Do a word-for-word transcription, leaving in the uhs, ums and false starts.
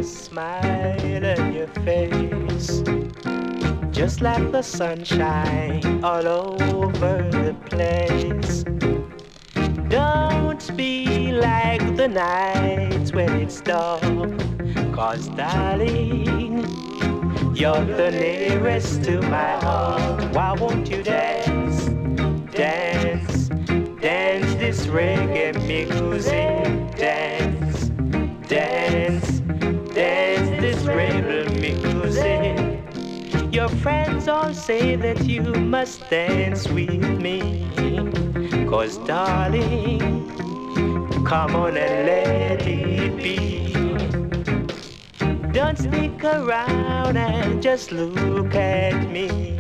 smile on your face, just like the sunshine all over the place. Don't be like the nights when it's dark, 'cause darling, you're the nearest to my heart. Why won't you dance, dance, dance this reggae music? Dance, dance, dance this rebel music. Your friends all say that you must dance with me, 'cause darling, come on and let it be. Don't stick around and just look at me.